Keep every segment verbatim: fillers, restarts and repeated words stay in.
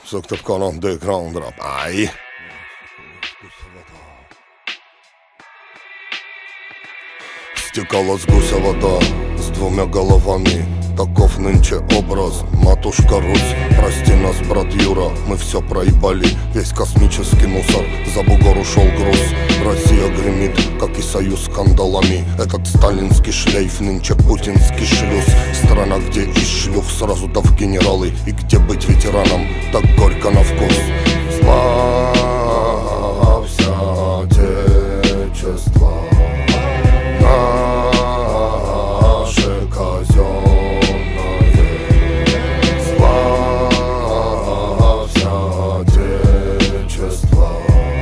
Söktöp kanon underground rap. Aj. Стекала с гуся вода с двумя головами. Таков нынче образ, матушка Русь. Прости нас, брат Юра, мы все проебали. Весь космический мусор, за бугор ушел груз. Россия гремит, как и союз скандалами. Этот сталинский шлейф, нынче путинский шлюз. Страна, где из шлюх сразу да в генералы. И где быть ветераном, так горько на вкус. Славься, Отечество, наше казенное. Славься, Отечество,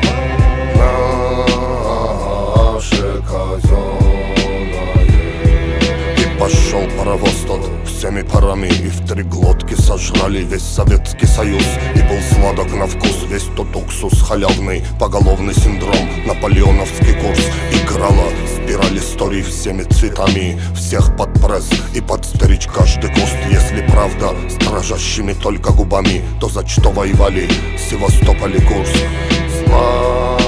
наше казенное. И пошел паровоз тот всеми парами, и в три глотки сожрали весь Советский Союз. И был сладок на вкус весь тот уксус халявный, поголовный синдром, наполеоновский курс. Играла спираль историй всеми цветами, всех под пресс и подстричь каждый куст. Если правда с дрожащими только губами, то за что воевали Севастополь и Курск? Слава